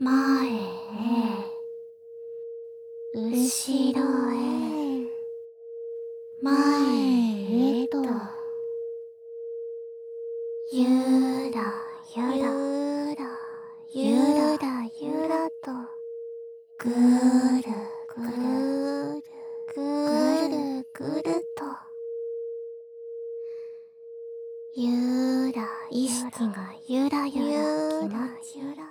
前へ、後ろへ、前へと、ゆらゆら、ゆらゆらと、ぐるぐる、ぐるぐると、ゆら意識がゆらゆら気持ち